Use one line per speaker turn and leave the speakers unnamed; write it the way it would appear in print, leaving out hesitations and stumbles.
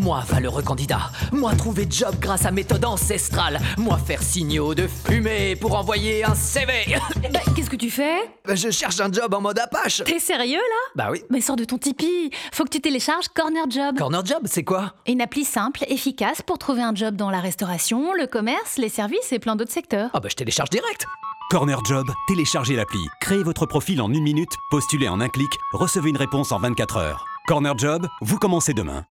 Moi, valeureux candidat, moi trouver job grâce à méthode ancestrale, moi faire signaux de fumée pour envoyer un CV.
Bah, qu'est-ce que tu fais?
Je cherche un job en mode Apache.
T'es sérieux là?
Bah oui.
Mais sors de ton Tipeee. Faut que tu télécharges Corner Job.
Corner Job, c'est quoi?
Une appli simple, efficace pour trouver un job dans la restauration, le commerce, les services et plein d'autres secteurs.
Ah bah je télécharge direct.
Corner Job, téléchargez l'appli, créez votre profil en 1 minute, postulez en un clic, recevez une réponse en 24 heures. Corner Job, vous commencez demain.